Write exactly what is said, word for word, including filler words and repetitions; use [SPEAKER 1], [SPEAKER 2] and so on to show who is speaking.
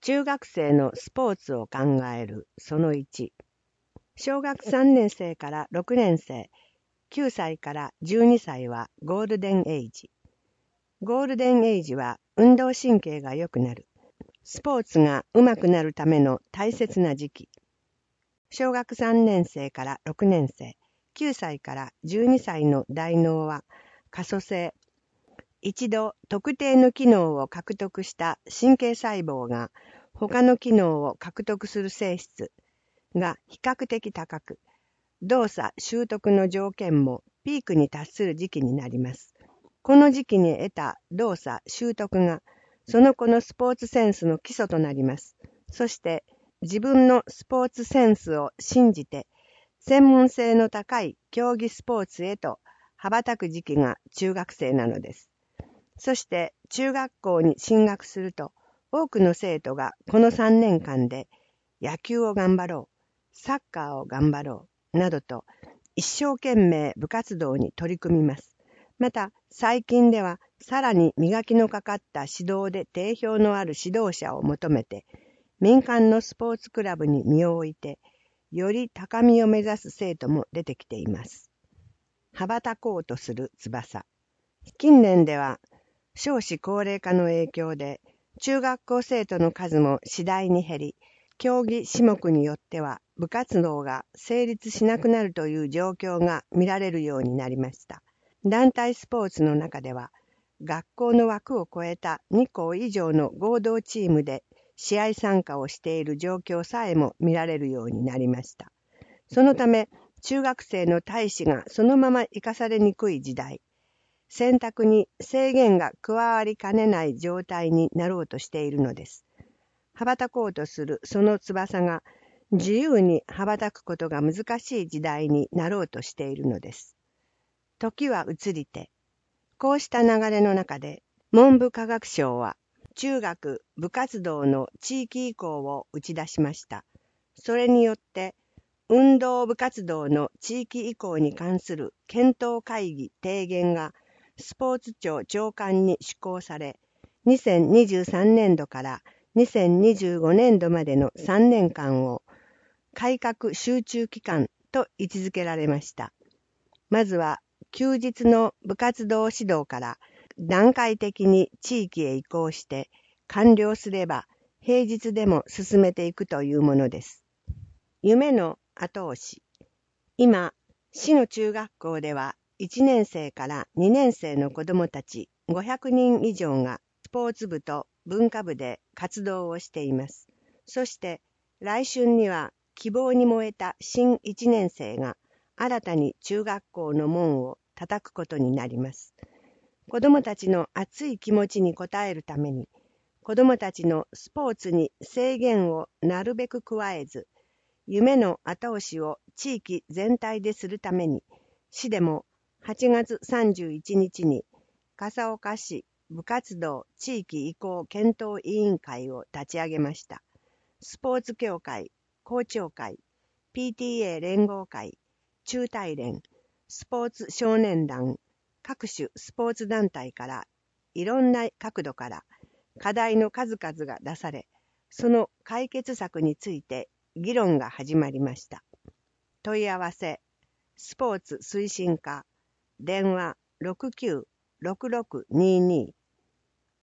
[SPEAKER 1] 中学生のスポーツを考えるそのいち。小学さんねん生からろくねん生、きゅうさいからじゅうにさいはゴールデンエイジ。ゴールデンエイジは運動神経が良くなる、スポーツが上手くなるための大切な時期。小学さんねん生からろくねん生、きゅうさいからじゅうにさいの大脳は可塑性。一度特定の機能を獲得した神経細胞が他の機能を獲得する性質が比較的高く、動作習得の条件もピークに達する時期になります。この時期に得た動作習得がその子のスポーツセンスの基礎となります。そして自分のスポーツセンスを信じて専門性の高い競技スポーツへと羽ばたく時期が中学生なのです。そして中学校に進学すると、多くの生徒がこのさんねんかんで野球を頑張ろう、サッカーを頑張ろう、などと一生懸命部活動に取り組みます。また最近ではさらに磨きのかかった指導で定評のある指導者を求めて、民間のスポーツクラブに身を置いて、より高みを目指す生徒も出てきています。羽ばたこうとする翼。近年では少子高齢化の影響で中学校生徒の数も次第に減り、競技種目によっては部活動が成立しなくなるという状況が見られるようになりました。団体スポーツの中では学校の枠を超えたに校以上の合同チームで試合参加をしている状況さえも見られるようになりました。そのため中学生の大志がそのまま生かされにくい時代、選択に制限が加わりかねない状態になろうとしているのです。羽ばたこうとするその翼が自由に羽ばたくことが難しい時代になろうとしているのです。時は移りて、こうした流れの中で文部科学省は中学部活動の地域移行を打ち出しました。それによって運動部活動の地域移行に関する検討会議提言がスポーツ庁長官に施行され、にせんにじゅうさんねんどからにせんにじゅうごねんどまでのさんねんかんを改革集中期間と位置づけられました。まずは休日の部活動指導から段階的に地域へ移行して完了すれば平日でも進めていくというものです。夢の後押し。今、市の中学校ではいちねん生からにねん生の子どもたちごひゃくにん以上がスポーツ部と文化部で活動をしています。そして来春には希望に燃えた新いちねん生が新たに中学校の門を叩くことになります。子どもたちの熱い気持ちに応えるために、子どもたちのスポーツに制限をなるべく加えず、夢の後押しを地域全体でするために、市でもはちがつさんじゅういちにちに笠岡市部活動地域移行検討委員会を立ち上げました。スポーツ協会、校長会、ピーティーエー 連合会、中大連、スポーツ少年団、各種スポーツ団体からいろんな角度から課題の数々が出され、その解決策について議論が始まりました。問い合わせ、スポーツ推進課、電話 ろくきゅうろくろくにーにー